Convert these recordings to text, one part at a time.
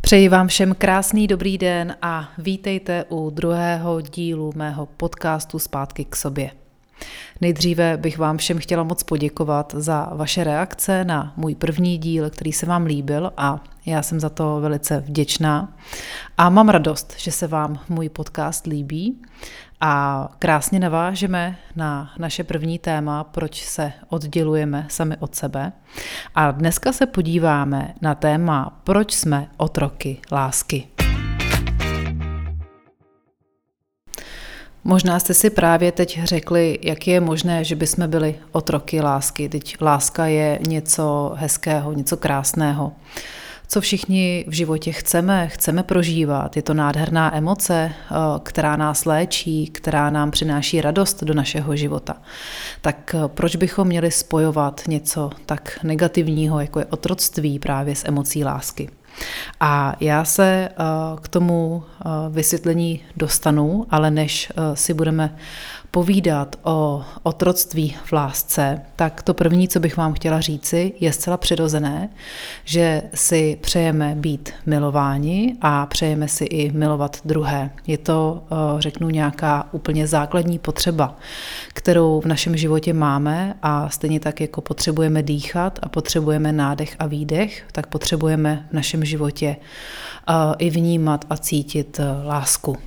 Přeji vám všem krásný dobrý den a vítejte u druhého dílu mého podcastu Zpátky k sobě. Nejdříve bych vám všem chtěla moc poděkovat za vaše reakce na můj první díl, který se vám líbil a já jsem za to velice vděčná. A mám radost, že se vám můj podcast líbí a krásně navážeme na naše první téma, proč se oddělujeme sami od sebe. A dneska se podíváme na téma, proč jsme otroky lásky. Možná jste si právě teď řekli, jak je možné, že bychom byli otroky lásky. Teď láska je něco hezkého, něco krásného. Co všichni v životě chceme prožívat. Je to nádherná emoce, která nás léčí, která nám přináší radost do našeho života. Tak proč bychom měli spojovat něco tak negativního, jako je otroctví právě s emocí lásky? A já se k tomu vysvětlení dostanu, ale než si budeme povídat o otroctví v lásce, tak to první, co bych vám chtěla říci, je zcela přirozené, že si přejeme být milováni a přejeme si i milovat druhé. Je to, řeknu, nějaká úplně základní potřeba, kterou v našem životě máme a stejně tak, jako potřebujeme dýchat a potřebujeme nádech a výdech, tak potřebujeme v našem životě i vnímat a cítit lásku.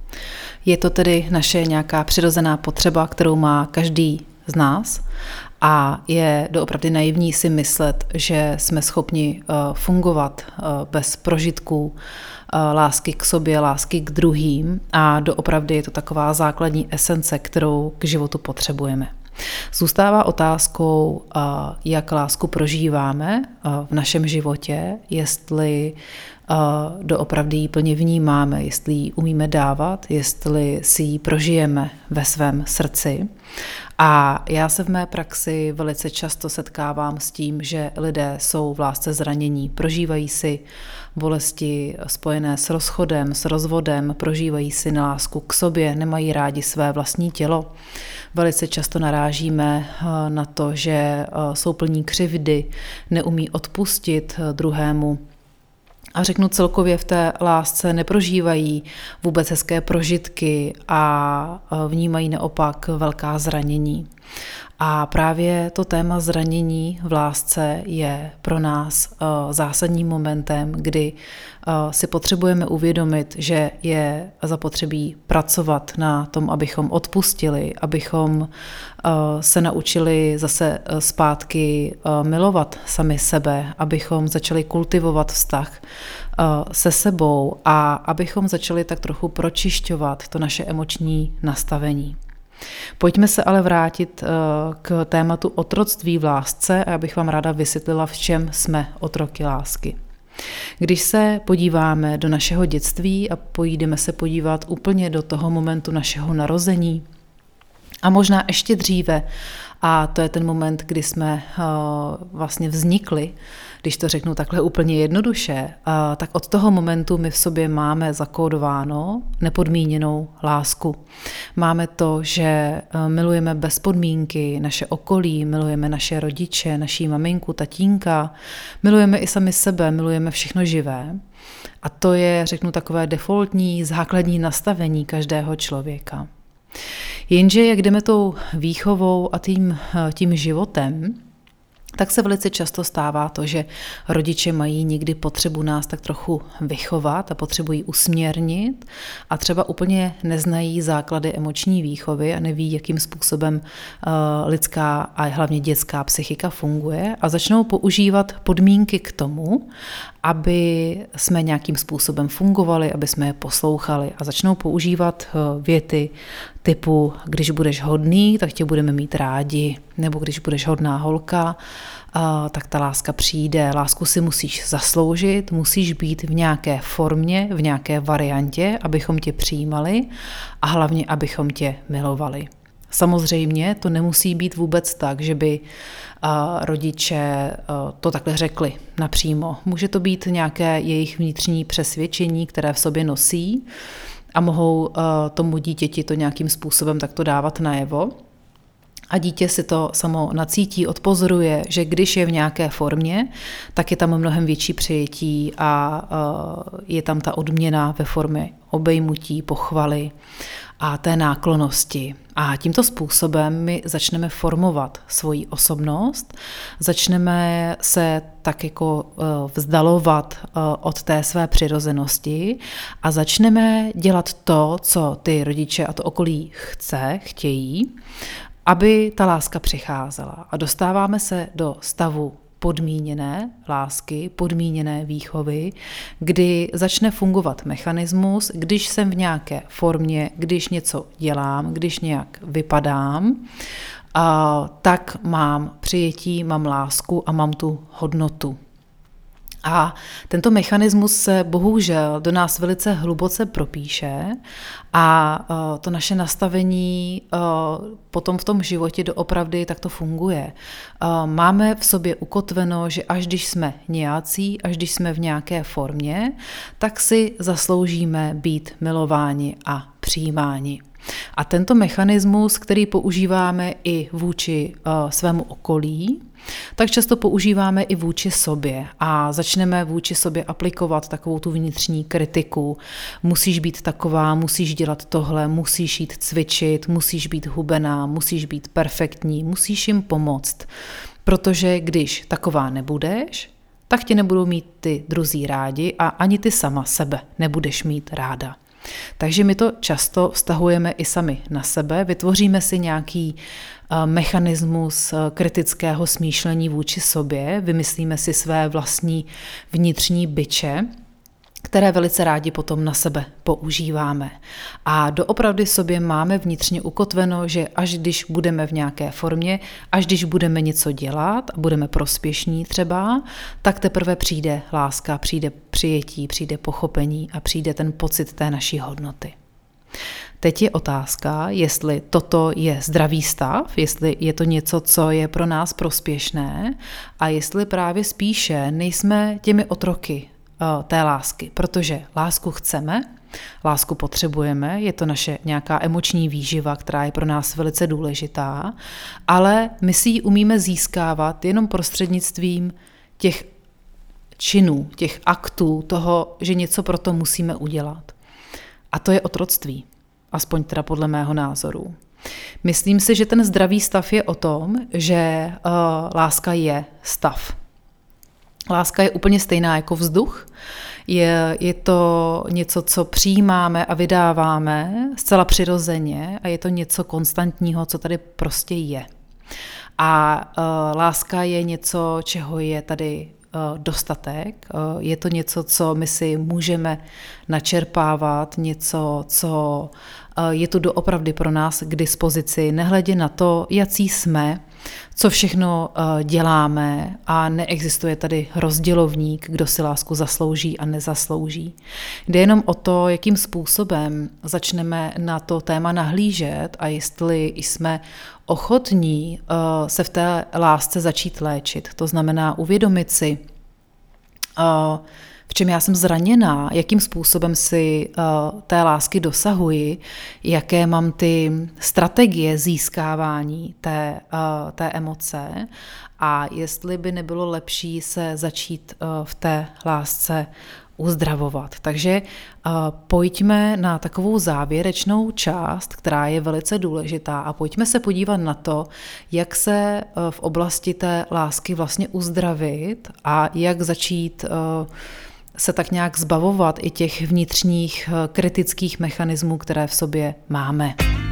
Je to tedy naše nějaká přirozená potřeba, kterou má každý z nás a je doopravdy naivní si myslet, že jsme schopni fungovat bez prožitků lásky k sobě, lásky k druhým a doopravdy je to taková základní esence, kterou k životu potřebujeme. Zůstává otázkou, jak lásku prožíváme v našem životě, jestli doopravdy ji plně vnímáme, jestli ji umíme dávat, jestli si ji prožijeme ve svém srdci. A já se v mé praxi velice často setkávám s tím, že lidé jsou v lásce zranění, prožívají si bolesti spojené s rozchodem, s rozvodem, prožívají si nelásku k sobě, nemají rádi své vlastní tělo. Velice často narážíme na to, že jsou plní křivdy, neumí odpustit druhému. A řeknu celkově v té lásce neprožívají vůbec hezké prožitky a vnímají naopak velká zranění. A právě to téma zranění v lásce je pro nás zásadním momentem, kdy si potřebujeme uvědomit, že je zapotřebí pracovat na tom, abychom odpustili, abychom se naučili zase zpátky milovat sami sebe, abychom začali kultivovat vztah se sebou a abychom začali tak trochu pročišťovat to naše emoční nastavení. Pojďme se ale vrátit k tématu otroctví v lásce a já bych vám ráda vysvětlila, v čem jsme otroky lásky. Když se podíváme do našeho dětství a půjdeme se podívat úplně do toho momentu našeho narození a možná ještě dříve, a to je ten moment, kdy jsme vlastně vznikli, když to řeknu takhle úplně jednoduše, tak od toho momentu my v sobě máme zakódováno nepodmíněnou lásku. Máme to, že milujeme bez podmínky naše okolí, milujeme naše rodiče, naší maminku, tatínka, milujeme i sami sebe, milujeme všechno živé. A to je, řeknu, takové defaultní, základní nastavení každého člověka. Jenže jak jdeme tou výchovou a tím životem, tak se velice často stává to, že rodiče mají někdy potřebu nás tak trochu vychovat a potřebují usměrnit a třeba úplně neznají základy emoční výchovy a neví, jakým způsobem lidská a hlavně dětská psychika funguje a začnou používat podmínky k tomu, aby jsme nějakým způsobem fungovali, aby jsme je poslouchali a začnou používat věty typu, když budeš hodný, tak tě budeme mít rádi, nebo když budeš hodná holka, tak ta láska přijde. Lásku si musíš zasloužit, musíš být v nějaké formě, v nějaké variantě, abychom tě přijímali a hlavně, abychom tě milovali. Samozřejmě to nemusí být vůbec tak, že by rodiče to takhle řekli napřímo. Může to být nějaké jejich vnitřní přesvědčení, které v sobě nosí a mohou tomu dítěti to nějakým způsobem takto dávat najevo. A dítě si to samo nacítí, odpozoruje, že když je v nějaké formě, tak je tam mnohem větší přijetí a je tam ta odměna ve formě obejmutí, pochvaly a té náklonnosti. A tímto způsobem my začneme formovat svoji osobnost, začneme se tak jako vzdalovat od té své přirozenosti a začneme dělat to, co ty rodiče a to okolí chtějí, aby ta láska přicházela. A dostáváme se do stavu podmíněné lásky, podmíněné výchovy, kdy začne fungovat mechanismus, když jsem v nějaké formě, když něco dělám, když nějak vypadám, tak mám přijetí, mám lásku a mám tu hodnotu. A tento mechanismus se bohužel do nás velice hluboce propíše a to naše nastavení potom v tom životě doopravdy takto funguje. Máme v sobě ukotveno, že až když jsme nějací, až když jsme v nějaké formě, tak si zasloužíme být milováni a přijímáni. A tento mechanismus, který používáme i vůči svému okolí, tak často používáme i vůči sobě a začneme vůči sobě aplikovat takovou tu vnitřní kritiku. Musíš být taková, musíš dělat tohle, musíš jít cvičit, musíš být hubená, musíš být perfektní, musíš jim pomoct. Protože když taková nebudeš, tak tě nebudou mít ty druzí rádi a ani ty sama sebe nebudeš mít ráda. Takže my to často vztahujeme i sami na sebe, vytvoříme si nějaký mechanismus kritického smýšlení vůči sobě, vymyslíme si své vlastní vnitřní biče, které velice rádi potom na sebe používáme. A doopravdy sobě máme vnitřně ukotveno, že až když budeme v nějaké formě, až když budeme něco dělat a budeme prospěšní třeba, tak teprve přijde láska, přijde přijetí, přijde pochopení a přijde ten pocit té naší hodnoty. Teď je otázka, jestli toto je zdravý stav, jestli je to něco, co je pro nás prospěšné a jestli právě spíše nejsme těmi otroky té lásky, protože lásku chceme, lásku potřebujeme, je to naše nějaká emoční výživa, která je pro nás velice důležitá, ale my si ji umíme získávat jenom prostřednictvím těch činů, těch aktů, toho, že něco pro to musíme udělat. A to je otroctví, aspoň teda podle mého názoru. Myslím si, že ten zdravý stav je o tom, že láska je stav. Láska je úplně stejná jako vzduch. Je to něco, co přijímáme a vydáváme zcela přirozeně a je to něco konstantního, co tady prostě je. A láska je něco, čeho je tady dostatek. Je to něco, co my si můžeme načerpávat, něco, co je tu doopravdy pro nás k dispozici, nehledě na to, jací jsme, co všechno děláme a neexistuje tady rozdělovník, kdo si lásku zaslouží a nezaslouží. Jde jenom o to, jakým způsobem začneme na to téma nahlížet a jestli jsme ochotní se v té lásce začít léčit. To znamená uvědomit si, v čem já jsem zraněná, jakým způsobem si té lásky dosahuji, jaké mám ty strategie získávání té emoce a jestli by nebylo lepší se začít v té lásce uzdravovat. Takže pojďme na takovou závěrečnou část, která je velice důležitá a pojďme se podívat na to, jak se v oblasti té lásky vlastně uzdravit a jak začít se tak nějak zbavovat i těch vnitřních kritických mechanismů, které v sobě máme.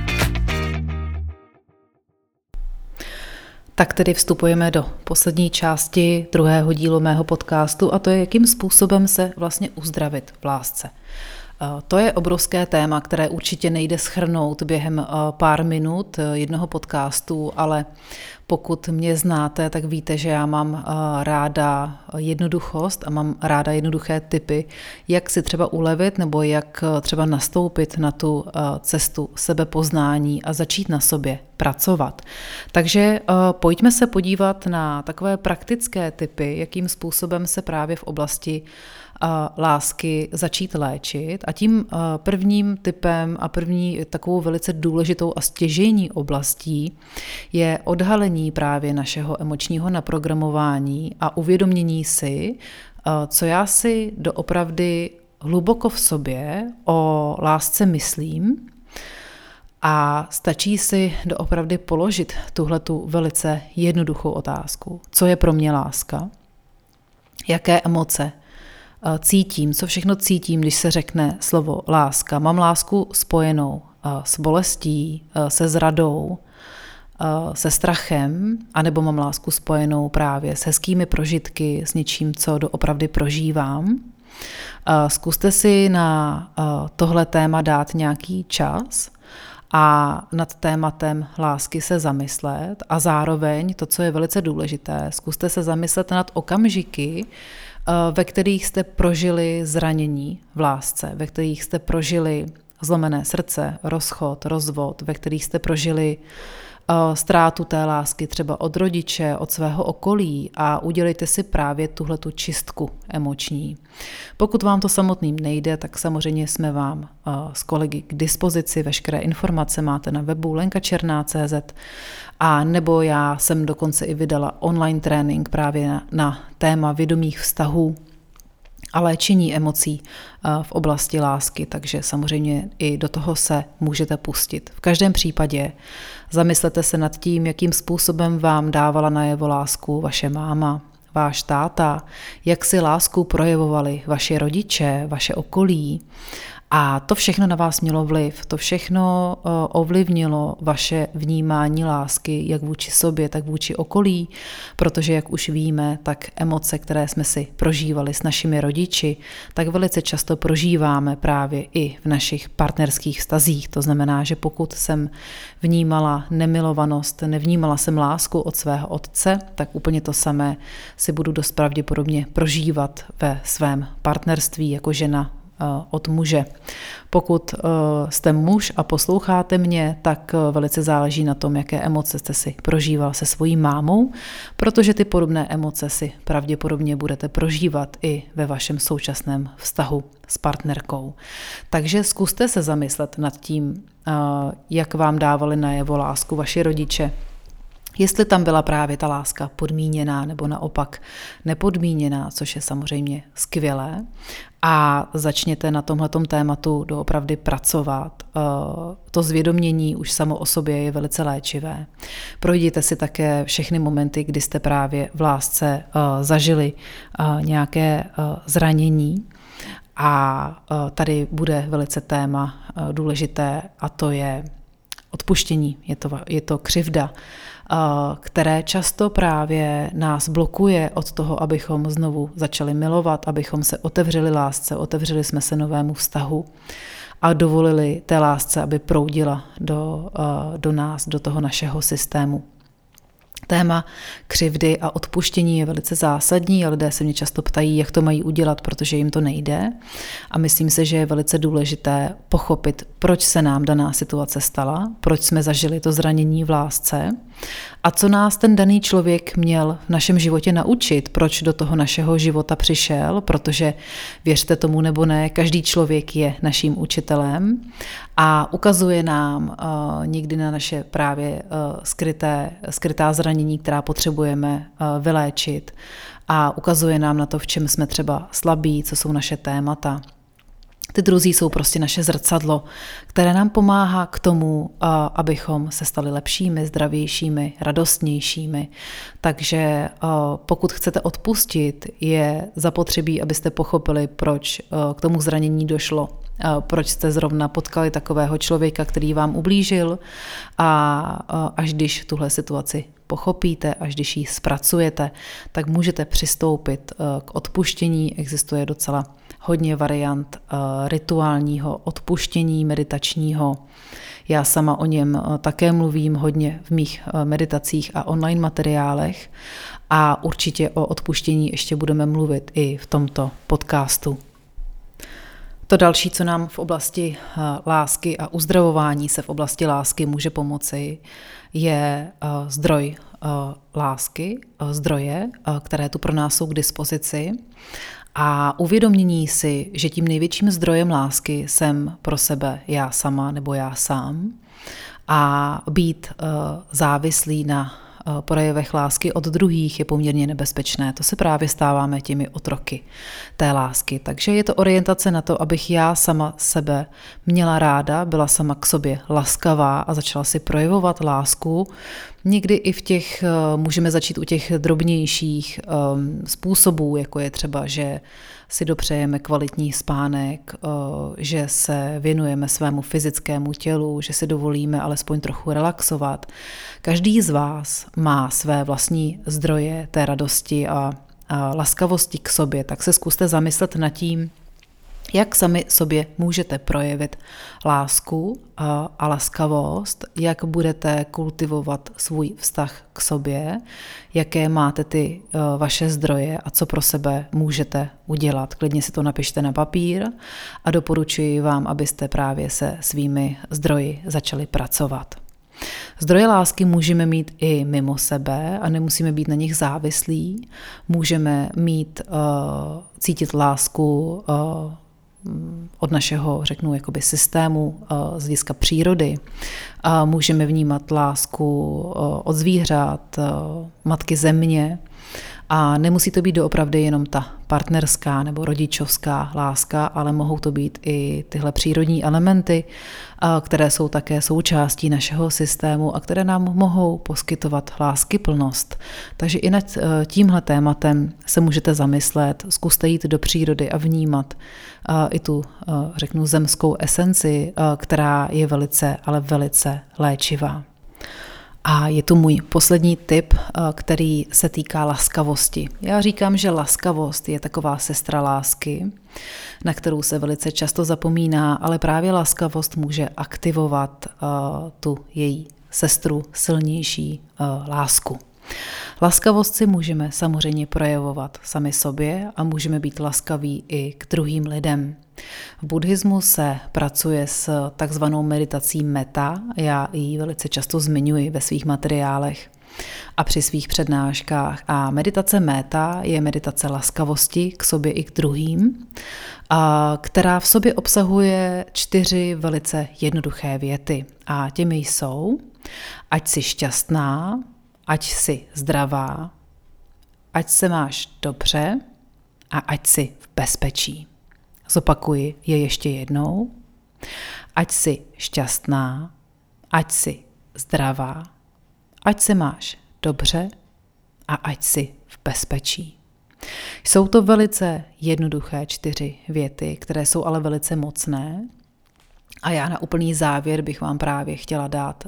Tak tedy vstupujeme do poslední části druhého dílu mého podcastu a to je, jakým způsobem se vlastně uzdravit v lásce. To je obrovské téma, které určitě nejde shrnout během pár minut jednoho podcastu, ale pokud mě znáte, tak víte, že já mám ráda jednoduchost a mám ráda jednoduché tipy, jak si třeba ulevit nebo jak třeba nastoupit na tu cestu sebepoznání a začít na sobě pracovat. Takže pojďme se podívat na takové praktické tipy, jakým způsobem se právě v oblasti lásky začít léčit. A tím prvním typem a první takovou velice důležitou a stěžejní oblastí je odhalení právě našeho emočního naprogramování a uvědomění si, co já si doopravdy hluboko v sobě o lásce myslím, a stačí si doopravdy položit tuhletu velice jednoduchou otázku. Co je pro mě láska? Jaké emoce cítím? Co všechno cítím, když se řekne slovo láska? Mám lásku spojenou s bolestí, se zradou, se strachem, anebo mám lásku spojenou právě s hezkými prožitky, s něčím, co doopravdy prožívám? Zkuste si na tohle téma dát nějaký čas a nad tématem lásky se zamyslet a zároveň, to, co je velice důležité, zkuste se zamyslet nad okamžiky, ve kterých jste prožili zranění v lásce, ve kterých jste prožili zlomené srdce, rozchod, rozvod, ve kterých jste prožili ztrátu té lásky třeba od rodiče, od svého okolí a udělejte si právě tuhletu čistku emoční. Pokud vám to samotným nejde, tak samozřejmě jsme vám s kolegy k dispozici, veškeré informace máte na webu lenkačerná.cz a nebo já jsem dokonce i vydala online trénink právě na téma vědomých vztahů a léčení emocí v oblasti lásky, takže samozřejmě i do toho se můžete pustit. V každém případě zamyslete se nad tím, jakým způsobem vám dávala najevo lásku vaše máma, váš táta, jak si lásku projevovali vaši rodiče, vaše okolí. A to všechno na vás mělo vliv, to všechno ovlivnilo vaše vnímání lásky, jak vůči sobě, tak vůči okolí, protože jak už víme, tak emoce, které jsme si prožívali s našimi rodiči, tak velice často prožíváme právě i v našich partnerských vztazích. To znamená, že pokud jsem vnímala nemilovanost, nevnímala jsem lásku od svého otce, tak úplně to samé si budu dost pravděpodobně prožívat ve svém partnerství jako žena od muže. Pokud jste muž a posloucháte mě, tak velice záleží na tom, jaké emoce jste si prožíval se svojí mámou, protože ty podobné emoce si pravděpodobně budete prožívat i ve vašem současném vztahu s partnerkou. Takže zkuste se zamyslet nad tím, jak vám dávali najevo lásku vaši rodiče, jestli tam byla právě ta láska podmíněná nebo naopak nepodmíněná, což je samozřejmě skvělé. A začněte na tomhletom tématu doopravdy pracovat. To zvědomění už samo o sobě je velice léčivé. Projděte si také všechny momenty, kdy jste právě v lásce zažili nějaké zranění. A tady bude velice téma důležité a to je odpuštění, je to křivda, které často právě nás blokuje od toho, abychom znovu začali milovat, abychom se otevřeli lásce, otevřeli jsme se novému vztahu a dovolili té lásce, aby proudila do nás, do toho našeho systému. Téma křivdy a odpuštění je velice zásadní a lidé se mě často ptají, jak to mají udělat, protože jim to nejde. A myslím si, že je velice důležité pochopit, proč se nám daná situace stala, proč jsme zažili to zranění v lásce a co nás ten daný člověk měl v našem životě naučit, proč do toho našeho života přišel, protože věřte tomu nebo ne, každý člověk je naším učitelem a ukazuje nám někdy na naše právě skrytá zranění, která potřebujeme vyléčit a ukazuje nám na to, v čem jsme třeba slabí, co jsou naše témata. Ty druzí jsou prostě naše zrcadlo, které nám pomáhá k tomu, abychom se stali lepšími, zdravějšími, radostnějšími. Takže pokud chcete odpustit, je zapotřebí, abyste pochopili, proč k tomu zranění došlo, proč jste zrovna potkali takového člověka, který vám ublížil a až když tuhle situaci pochopíte, až když ji zpracujete, tak můžete přistoupit k odpuštění. Existuje docela hodně variant rituálního odpuštění, meditačního. Já sama o něm také mluvím hodně v mých meditacích a online materiálech a určitě o odpuštění ještě budeme mluvit i v tomto podcastu. To další, co nám v oblasti lásky a uzdravování se v oblasti lásky může pomoci, je zdroj lásky, zdroje, které tu pro nás jsou k dispozici. A uvědomění si, že tím největším zdrojem lásky jsem pro sebe já sama nebo já sám a být závislý na projevech lásky od druhých je poměrně nebezpečné. To se právě stáváme těmi otroky té lásky. Takže je to orientace na to, abych já sama sebe měla ráda, byla sama k sobě laskavá a začala si projevovat lásku. Někdy i můžeme začít u těch drobnějších způsobů, jako je třeba, že si dopřejeme kvalitní spánek, že se věnujeme svému fyzickému tělu, že si dovolíme alespoň trochu relaxovat. Každý z vás má své vlastní zdroje té radosti a laskavosti k sobě, tak se zkuste zamyslet nad tím, jak sami sobě můžete projevit lásku a laskavost, jak budete kultivovat svůj vztah k sobě, jaké máte ty vaše zdroje a co pro sebe můžete udělat. Klidně si to napište na papír a doporučuji vám, abyste právě se svými zdroji začali pracovat. Zdroje lásky můžeme mít i mimo sebe a nemusíme být na nich závislí. Můžeme cítit lásku od našeho, jakoby systému z hlediska přírody. Můžeme vnímat lásku od zvířat, matky země a nemusí to být doopravdy jenom ta partnerská nebo rodičovská láska, ale mohou to být i tyhle přírodní elementy, které jsou také součástí našeho systému a které nám mohou poskytovat láskyplnost. Takže i nad tímhle tématem se můžete zamyslet, zkuste jít do přírody a vnímat i tu, zemskou esenci, která je velice, ale velice léčivá. A je tu můj poslední tip, který se týká laskavosti. Já říkám, že laskavost je taková sestra lásky, na kterou se velice často zapomíná, ale právě laskavost může aktivovat tu její sestru silnější lásku. Laskavost si můžeme samozřejmě projevovat sami sobě a můžeme být laskaví i k druhým lidem. V buddhismu se pracuje s takzvanou meditací metta, já ji velice často zmiňuji ve svých materiálech a při svých přednáškách. A meditace metta je meditace laskavosti k sobě i k druhým, která v sobě obsahuje 4 velice jednoduché věty. A těmi jsou: ať jsi šťastná, ať jsi zdravá, ať se máš dobře a ať jsi v bezpečí. Zopakuji je ještě jednou. Ať jsi šťastná, ať jsi zdravá, ať se máš dobře a ať jsi v bezpečí. Jsou to velice jednoduché 4 věty, které jsou ale velice mocné. A já na úplný závěr bych vám právě chtěla dát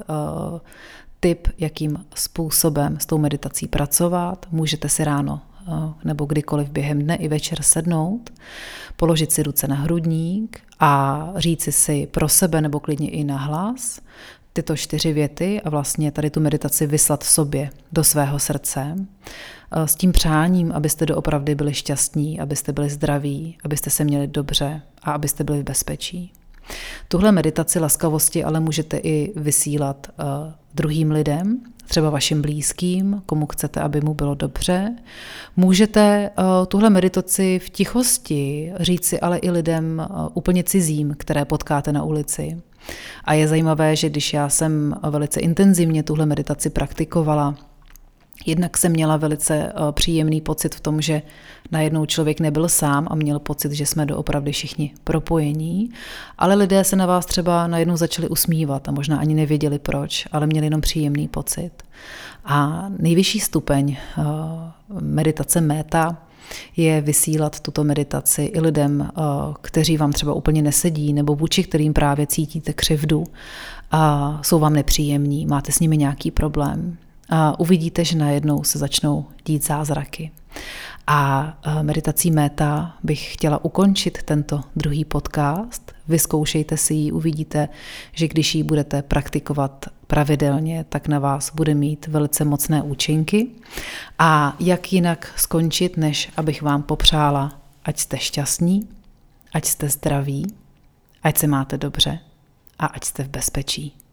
tip, jakým způsobem s tou meditací pracovat. Můžete si ráno nebo kdykoliv během dne i večer sednout, položit si ruce na hrudník a říci si pro sebe nebo klidně i nahlas tyto 4 věty a vlastně tady tu meditaci vyslat sobě do svého srdce s tím přáním, abyste doopravdy byli šťastní, abyste byli zdraví, abyste se měli dobře a abyste byli v bezpečí. Tuhle meditaci laskavosti ale můžete i vysílat druhým lidem, třeba vašim blízkým, komu chcete, aby mu bylo dobře. Můžete tuhle meditaci v tichosti říci ale i lidem úplně cizím, které potkáte na ulici. A je zajímavé, že když já jsem velice intenzivně tuhle meditaci praktikovala, jednak jsem měla velice příjemný pocit v tom, že najednou člověk nebyl sám a měl pocit, že jsme doopravdy všichni propojení, ale lidé se na vás třeba najednou začali usmívat a možná ani nevěděli proč, ale měli jenom příjemný pocit. A nejvyšší stupeň meditace metta je vysílat tuto meditaci i lidem, kteří vám třeba úplně nesedí nebo vůči kterým právě cítíte křivdu a jsou vám nepříjemní, máte s nimi nějaký problém. A uvidíte, že najednou se začnou dít zázraky. A meditací metta bych chtěla ukončit tento druhý podcast. Vyzkoušejte si ji, uvidíte, že když ji budete praktikovat pravidelně, tak na vás bude mít velice mocné účinky. A jak jinak skončit, než abych vám popřála, ať jste šťastní, ať jste zdraví, ať se máte dobře a ať jste v bezpečí.